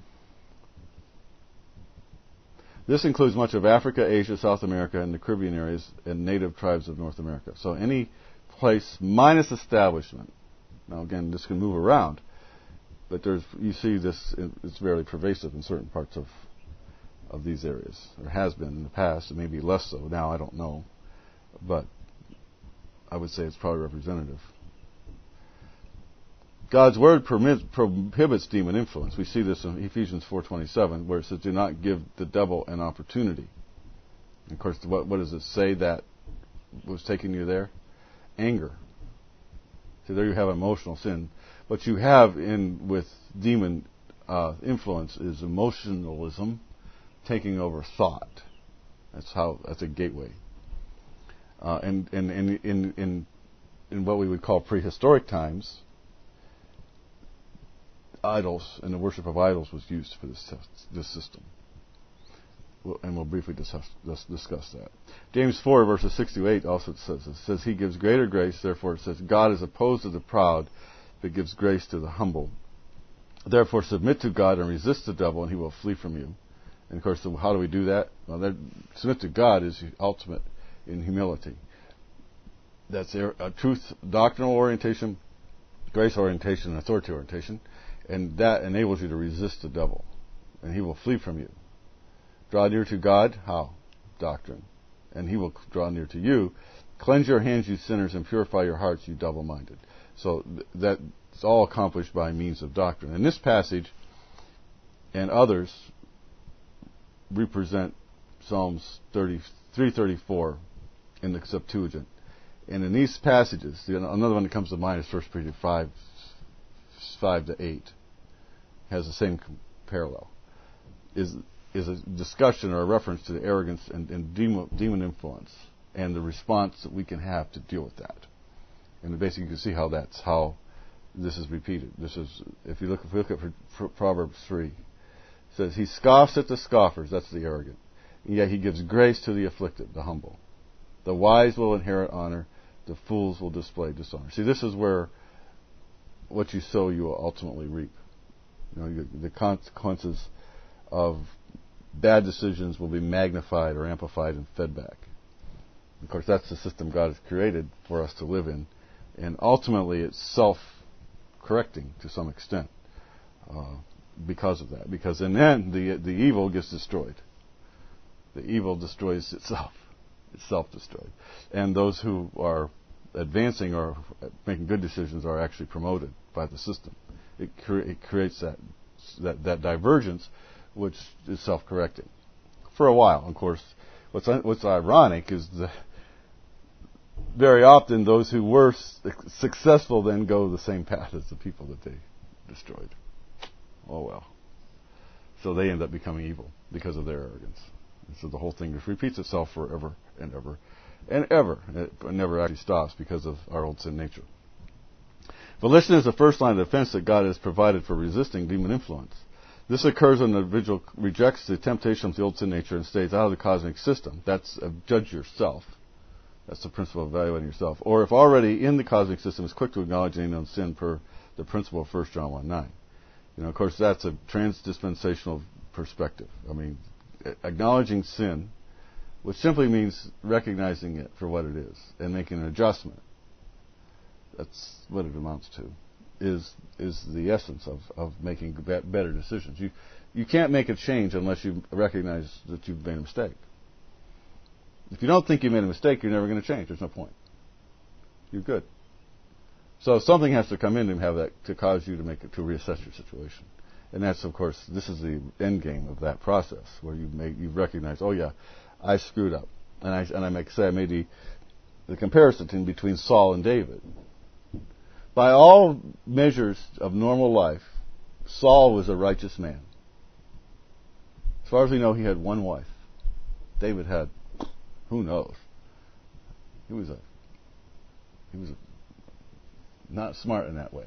This includes much of Africa, Asia, South America, and the Caribbean areas and native tribes of North America. So any place minus establishment. Now again, this can move around, but there's you see this. It's very pervasive in certain parts of of these areas, or has been in the past. It may be less so now. I don't know, but I would say it's probably representative. God's word permits, prohibits demon influence. We see this in Ephesians four twenty-seven, where it says, "Do not give the devil an opportunity." And of course, what, what does it say that was taking you there? Anger. So there you have emotional sin. What you have in with demon uh, influence is emotionalism taking over thought. That's how. That's a gateway. Uh, and and in in in in what we would call prehistoric times, idols and the worship of idols was used for this this system. We'll, and we'll briefly discuss, discuss that. James four, verses six to eight also says, it says, "He gives greater grace, therefore it says, God is opposed to the proud, but gives grace to the humble. Therefore submit to God and resist the devil, and he will flee from you." And of course, how do we do that? Well, that, submit to God is ultimate in humility. That's a truth, doctrinal orientation, grace orientation, and authority orientation. And that enables you to resist the devil, and he will flee from you. Draw near to God, how? Doctrine. And he will draw near to you. Cleanse your hands, you sinners, and purify your hearts, you double-minded. So th- that's all accomplished by means of doctrine. And this passage and others represent Psalms thirty-three thirty-four in the Septuagint. And in these passages, the, another one that comes to mind is First Peter five, five to eight. Has the same parallel. Is is a discussion or a reference to the arrogance and, and demon, demon influence and the response that we can have to deal with that. And basically, you can see how that's how this is repeated. This is if you look if you look at Proverbs three, it says, "He scoffs at the scoffers," that's the arrogant, and yet he gives grace to the afflicted, the humble. The wise will inherit honor; the fools will display dishonor. See, this is where what you sow, you will ultimately reap. You know, you, the consequences of bad decisions will be magnified or amplified and fed back. Of course, that's the system God has created for us to live in. And ultimately, it's self-correcting to some extent uh, because of that. Because in the end, the, the evil gets destroyed. The evil destroys itself. It's self-destroyed. And those who are advancing or making good decisions are actually promoted by the system. It, cre- it creates that, that that divergence, which is self-correcting for a while. Of course, what's what's ironic is that very often those who were successful then go the same path as the people that they destroyed. Oh well. So they end up becoming evil because of their arrogance. And so the whole thing just repeats itself forever and ever and ever. It never actually stops because of our old sin nature. Volition is the first line of defense that God has provided for resisting demon influence. This occurs when the individual rejects the temptation of the old sin nature and stays out of the cosmic system. That's uh, judge yourself. That's the principle of evaluating yourself. Or if already in the cosmic system, is quick to acknowledge any known sin per the principle of First John one nine. You know, of course, that's a transdispensational perspective. I mean, acknowledging sin, which simply means recognizing it for what it is and making an adjustment. That's what it amounts to, is is the essence of, of making better decisions. You you can't make a change unless you recognize that you've made a mistake. If you don't think you made a mistake, you're never going to change. There's no point. You're good. So something has to come in and have that to cause you to make it to reassess your situation, and that's of course this is the end game of that process where you make you recognize, oh yeah, I screwed up, and I and I make say I made the the comparison between Saul and David. By all measures of normal life, Saul was a righteous man. As far as we know, he had one wife. David had, who knows? He was a, he was a, not smart in that way.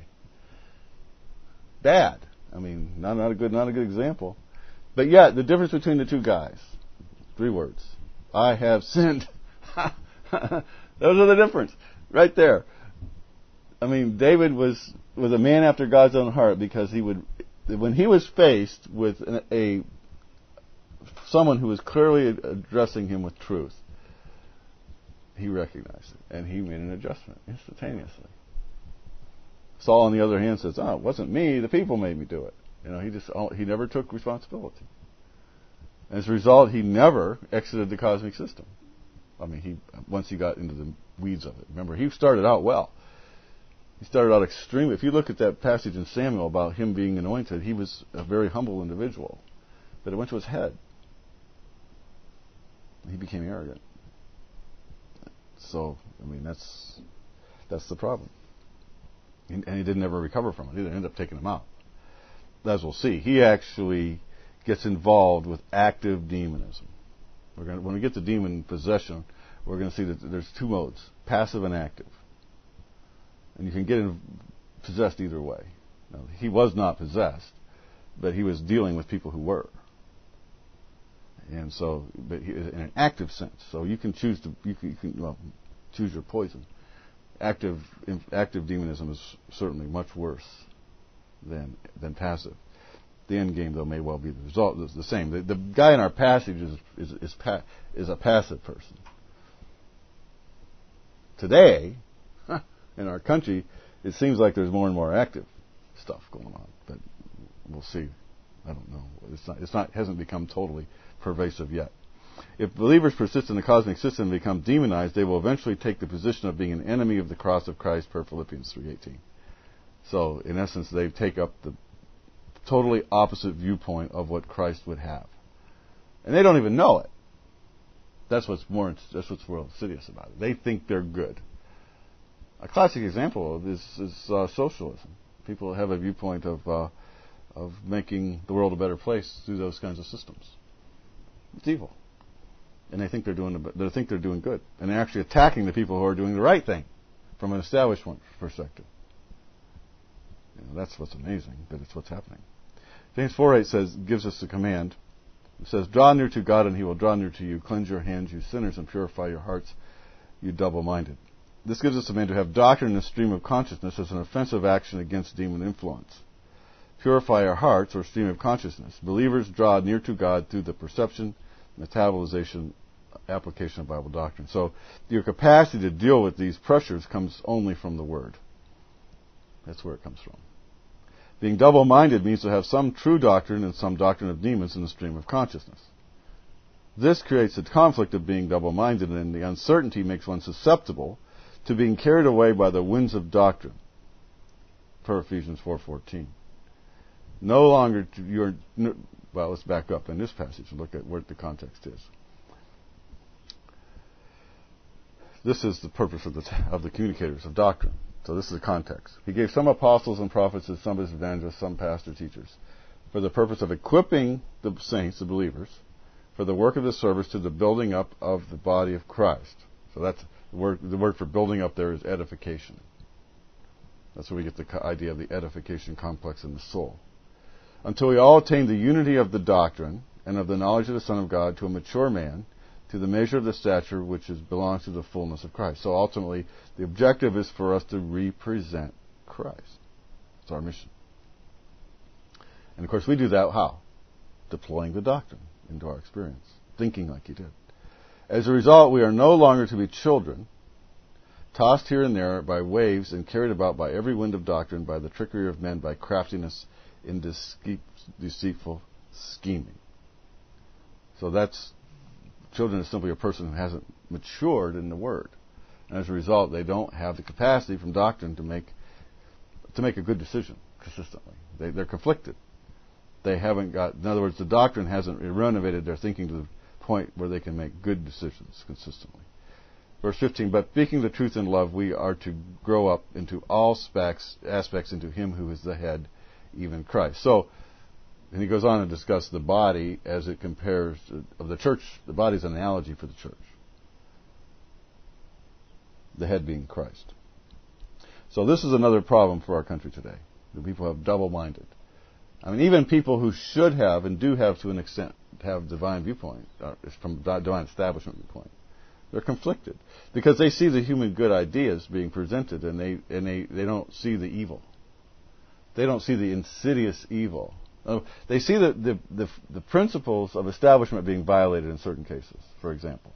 Bad. I mean, not not a good, not a good example. But yet, the difference between the two guys, three words: I have sinned. Those are the difference, right there. I mean, David was, was a man after God's own heart because he would, when he was faced with a, a someone who was clearly addressing him with truth, he recognized it and he made an adjustment instantaneously. Saul, on the other hand, says, "Oh, it wasn't me; the people made me do it." You know, he just he never took responsibility. As a result, he never exited the cosmic system. I mean, he once he got into the weeds of it. Remember, he started out well. He started out extremely. If you look at that passage in Samuel about him being anointed, he was a very humble individual. But it went to his head. He became arrogant. So, I mean, that's that's the problem. And he didn't ever recover from it either. They ended up taking him out. As we'll see, he actually gets involved with active demonism. We're going to, when we get to demon possession, we're going to see that there's two modes, passive and active. And you can get possessed either way. Now, he was not possessed, but he was dealing with people who were. And so, but he, in an active sense, so you can choose to you can, you can well, choose your poison. Active active demonism is certainly much worse than than passive. The end game, though, may well be the result is the same. The, the guy in our passage is is is, pa- is a passive person. Today, in our country, it seems like there's more and more active stuff going on, but we'll see. I don't know. It's not. It's not. Hasn't become totally pervasive yet. If believers persist in the cosmic system and become demonized, they will eventually take the position of being an enemy of the cross of Christ, per Philippians three eighteen. So, in essence, they take up the totally opposite viewpoint of what Christ would have, and they don't even know it. That's what's more. That's what's more insidious about it. They think they're good. A classic example of this is uh, socialism. People have a viewpoint of uh, of making the world a better place through those kinds of systems. It's evil, and they think they're doing they think they're doing good, and they're actually attacking the people who are doing the right thing from an establishment perspective. You know, that's what's amazing, but it's what's happening. James four eight says gives us the command. It says, "Draw near to God, and He will draw near to you. Cleanse your hands, you sinners, and purify your hearts, you double-minded." This gives us a command to have doctrine in the stream of consciousness as an offensive action against demon influence. Purify our hearts, or stream of consciousness. Believers draw near to God through the perception, metabolization application of Bible doctrine. So your capacity to deal with these pressures comes only from the Word. That's where it comes from. Being double-minded means to have some true doctrine and some doctrine of demons in the stream of consciousness. This creates a conflict of being double-minded, and the uncertainty makes one susceptible to being carried away by the winds of doctrine, per Ephesians four fourteen. No longer you're well. Let's back up in this passage and look at what the context is. This is the purpose of the of the communicators of doctrine. So this is the context. He gave some apostles and prophets, and some as evangelists, some pastor teachers, for the purpose of equipping the saints, the believers, for the work of the service to the building up of the body of Christ. So that's the word. The word for building up there is edification. That's where we get the idea of the edification complex in the soul. Until we all attain the unity of the doctrine and of the knowledge of the Son of God to a mature man, to the measure of the stature which is, belongs to the fullness of Christ. So ultimately, the objective is for us to represent Christ. It's our mission. And of course, we do that how? Deploying the doctrine into our experience, thinking like He did. As a result, we are no longer to be children, tossed here and there by waves and carried about by every wind of doctrine, by the trickery of men, by craftiness in deceitful scheming. So that's, children is simply a person who hasn't matured in the Word. And as a result, they don't have the capacity from doctrine to make to make a good decision consistently. They, they're conflicted. They haven't got, in other words, the doctrine hasn't renovated their thinking to the point where they can make good decisions consistently. Verse fifteen, but speaking the truth in love, we are to grow up into all specs, aspects into Him who is the head, even Christ. So, and he goes on to discuss the body as it compares to, of the church. The body is an analogy for the church. The head being Christ. So this is another problem for our country today. The people have double-minded. I mean, even people who should have and do have to an extent have divine viewpoint, uh, from divine establishment viewpoint, they're conflicted because they see the human good ideas being presented, and they and they, they don't see the evil. They don't see the insidious evil. Uh, they see the, the, the, the principles of establishment being violated in certain cases, for example.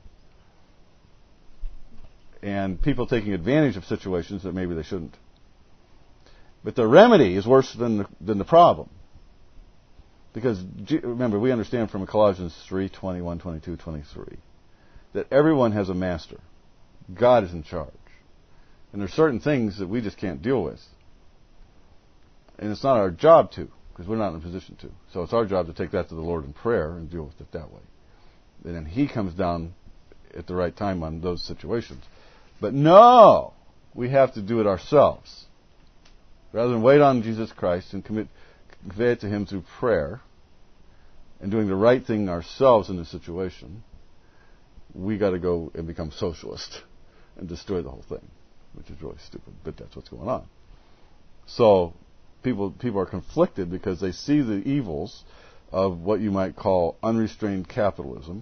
And people taking advantage of situations that maybe they shouldn't. But the remedy is worse than the, than the problem. Because, remember, we understand from Colossians three, twenty-one, twenty-two, twenty-three, that everyone has a master. God is in charge. And there's certain things that we just can't deal with. And it's not our job to, because we're not in a position to. So it's our job to take that to the Lord in prayer and deal with it that way. And then He comes down at the right time on those situations. But no! We have to do it ourselves. Rather than wait on Jesus Christ and commit, convey it to Him through prayer and doing the right thing ourselves in the situation, we got to go and become socialist and destroy the whole thing, which is really stupid, but that's what's going on. So people people are conflicted because they see the evils of what you might call unrestrained capitalism,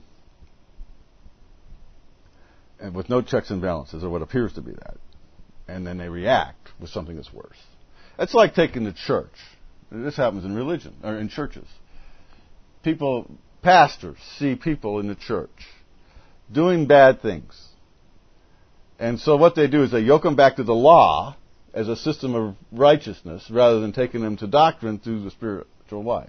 and with no checks and balances, or what appears to be that, and then they react with something that's worse. It's like taking the church. This happens in religion or in churches. People, pastors, see people in the church doing bad things. And so what they do is they yoke them back to the law as a system of righteousness rather than taking them to doctrine through the spiritual life.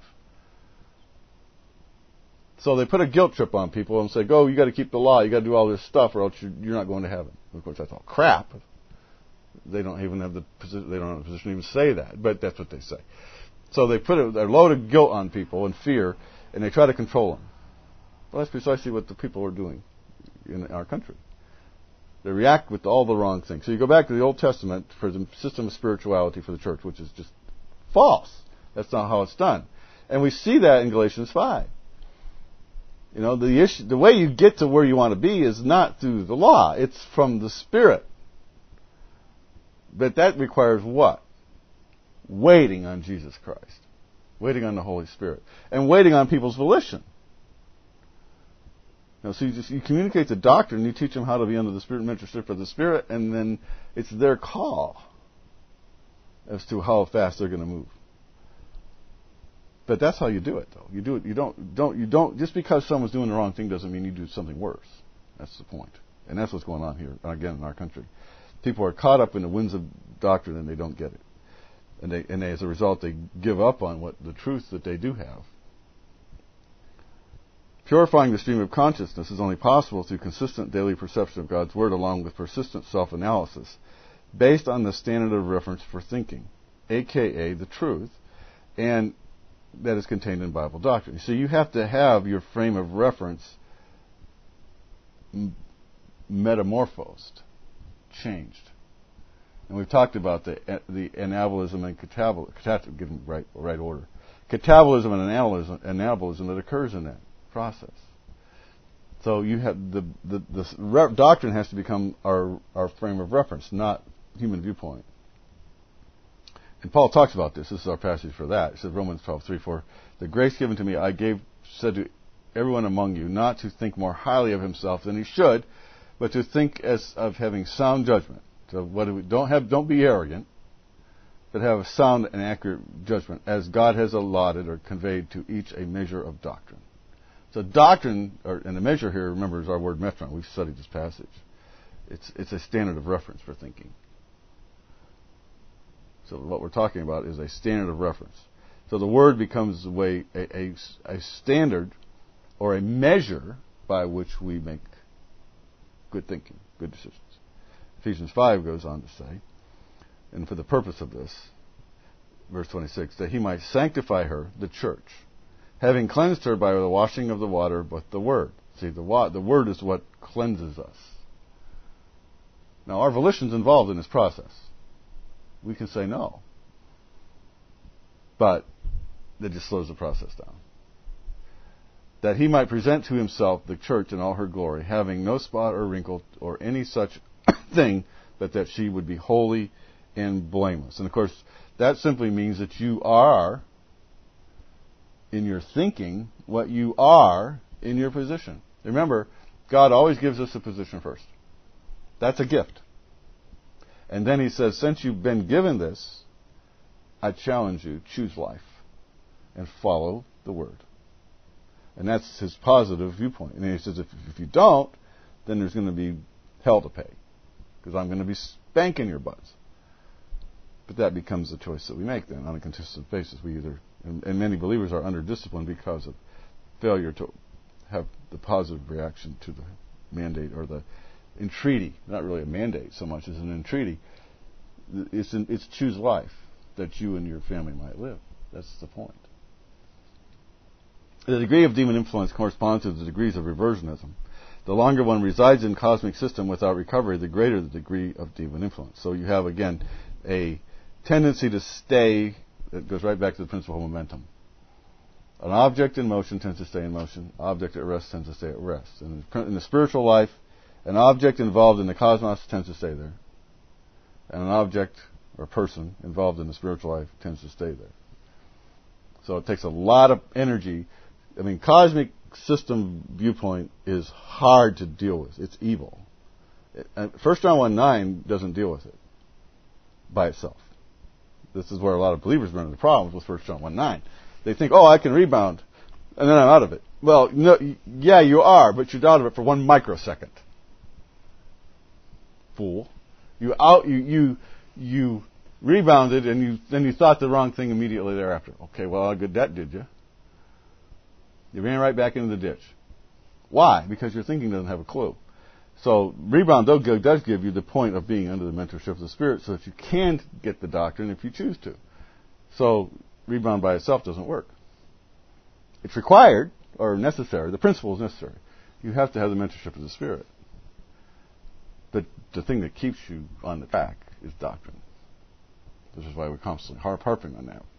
So they put a guilt trip on people and say, go, you got to keep the law, you got to do all this stuff or else you're not going to heaven. Of course, that's all crap. They don't even have the position, they don't have the position to even say that, but that's what they say. So they put a, a load of guilt on people and fear, and they try to control them. Well, that's precisely what the people are doing in our country. They react with all the wrong things. So you go back to the Old Testament for the system of spirituality for the church, which is just false. That's not how it's done. And we see that in Galatians five. You know, the issue, the way you get to where you want to be is not through the law. It's from the Spirit. But that requires what? Waiting on Jesus Christ. Waiting on the Holy Spirit. And waiting on people's volition. You know, so you, just, you communicate the doctrine, you teach them how to be under the Spirit and mentorship of the Spirit, and then it's their call as to how fast they're going to move. But that's how you do it, though. You do it. You don't. Don't. You don't. Just because someone's doing the wrong thing doesn't mean you do something worse. That's the point. And that's what's going on here, again, in our country. People are caught up in the winds of doctrine and they don't get it. And, they, and they, as a result, they give up on what the truth that they do have. Purifying the stream of consciousness is only possible through consistent daily perception of God's Word along with persistent self-analysis based on the standard of reference for thinking, aka the truth, and that is contained in Bible doctrine. So you have to have your frame of reference m- metamorphosed, changed. And we've talked about the the anabolism and catabolism, catat- give them right right order, catabolism and anabolism, anabolism that occurs in that process. So you have the the, the re- doctrine has to become our our frame of reference, not human viewpoint. And Paul talks about this. This is our passage for that. It says Romans twelve, three, four. The grace given to me, I gave, said to everyone among you, not to think more highly of himself than he should, but to think as of having sound judgment. So what do we, don't have, don't be arrogant, but have a sound and accurate judgment, as God has allotted or conveyed to each a measure of doctrine. So doctrine, or, and the measure here, remember, is our word metron. We've studied this passage. It's it's a standard of reference for thinking. So what we're talking about is a standard of reference. So the word becomes a way, a, a, a standard or a measure by which we make good thinking, good decisions. Ephesians five goes on to say, and for the purpose of this, verse twenty-six, that he might sanctify her, the church, having cleansed her by the washing of the water with the word. See, the, wa- the word is what cleanses us. Now, our volition's involved in this process. We can say no. But that just slows the process down. That he might present to himself the church in all her glory, having no spot or wrinkle or any such thing, but that she would be holy and blameless. And of course, that simply means that you are, in your thinking, what you are in your position. Remember, God always gives us a position first. That's a gift. And then he says, since you've been given this, I challenge you, choose life and follow the word. And that's his positive viewpoint. And he says, if, if you don't, then there's going to be hell to pay, because I'm going to be spanking your butts. But that becomes the choice that we make then on a consistent basis. We either, and, and many believers are under discipline because of failure to have the positive reaction to the mandate or the entreaty, not really a mandate so much as an entreaty. It's, an, it's choose life that you and your family might live. That's the point. The degree of demon influence corresponds to the degrees of reversionism. The longer one resides in cosmic system without recovery, the greater the degree of demon influence. So you have, again, a tendency to stay. It goes right back to the principle of momentum. An object in motion tends to stay in motion. Object at rest tends to stay at rest. And in the spiritual life, an object involved in the cosmos tends to stay there. And an object or person involved in the spiritual life tends to stay there. So it takes a lot of energy. I mean, cosmic system viewpoint is hard to deal with. It's evil. First John one nine doesn't deal with it by itself. This is where a lot of believers run into problems with First John one nine. They think, oh, I can rebound, and then I'm out of it. Well, no, yeah, you are, but you're out of it for one microsecond. Fool. You out, you, you, you rebounded, and you then you thought the wrong thing immediately thereafter. Okay, well, how good that did you? You ran right back into the ditch. Why? Because your thinking doesn't have a clue. So rebound does give you the point of being under the mentorship of the Spirit so that you can get the doctrine if you choose to. So rebound by itself doesn't work. It's required or necessary. The principle is necessary. You have to have the mentorship of the Spirit. But the thing that keeps you on the track is doctrine. This is why we're constantly harp harping on that.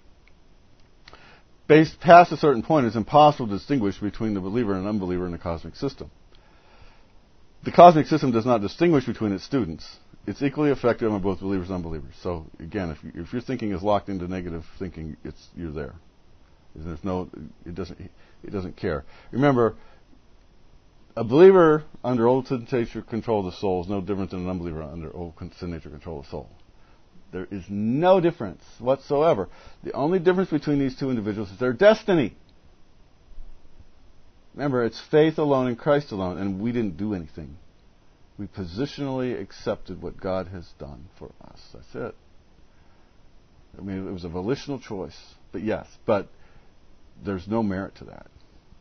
Based past a certain point, it's impossible to distinguish between the believer and unbeliever in the cosmic system. The cosmic system does not distinguish between its students. It's equally effective on both believers and unbelievers. So again, if, you, if your thinking is locked into negative thinking, it's you're there. There's no, it doesn't, it doesn't care. Remember, a believer under old sin nature control of the soul is no different than an unbeliever under old sin nature control of the soul. There is no difference whatsoever. The only difference between these two individuals is their destiny. Remember, it's faith alone in Christ alone, and we didn't do anything. We positionally accepted what God has done for us. That's it. I mean, it was a volitional choice, but yes, but there's no merit to that.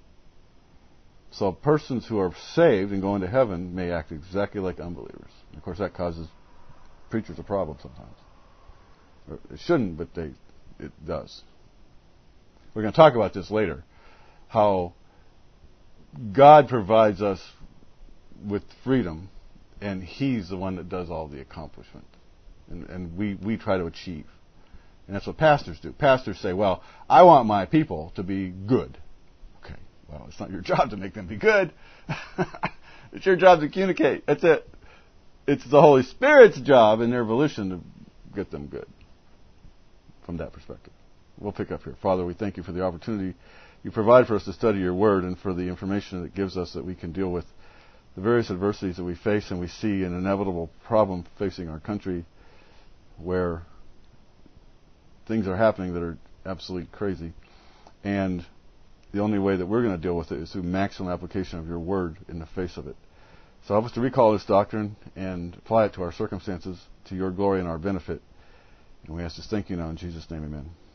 So persons who are saved and going to heaven may act exactly like unbelievers. And of course, that causes preachers a problem sometimes. Or it shouldn't, but they, it does. We're going to talk about this later, how God provides us with freedom, and He's the one that does all the accomplishment. And, and we, we try to achieve. And that's what pastors do. Pastors say, well, I want my people to be good. Okay, well, it's not your job to make them be good. It's your job to communicate. That's it. It's the Holy Spirit's job and their volition to get them good. From that perspective. We'll pick up here. Father, we thank you for the opportunity you provide for us to study your word and for the information it gives us that we can deal with the various adversities that we face and we see an inevitable problem facing our country where things are happening that are absolutely crazy. And the only way that we're going to deal with it is through maximum application of your word in the face of it. So help us to recall this doctrine and apply it to our circumstances, to your glory and our benefit. And we ask this thank you now in Jesus' name, amen.